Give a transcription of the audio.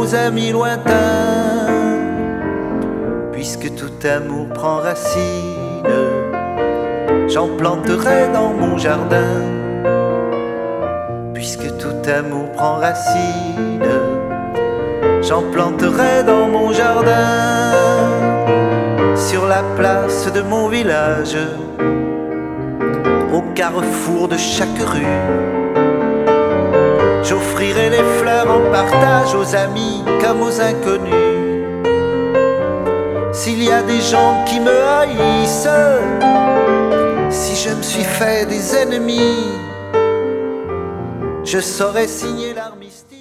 aux amis lointains. Puisque tout amour prend racine, j'en planterai dans mon jardin. Puisque tout amour prend racine, j'en planterai dans mon jardin. Sur la place de mon village, au carrefour de chaque rue, j'offrirai les fleurs en partage aux amis comme aux inconnus. S'il y a des gens qui me haïssent, si je me suis fait des ennemis, je saurais signer l'armistice.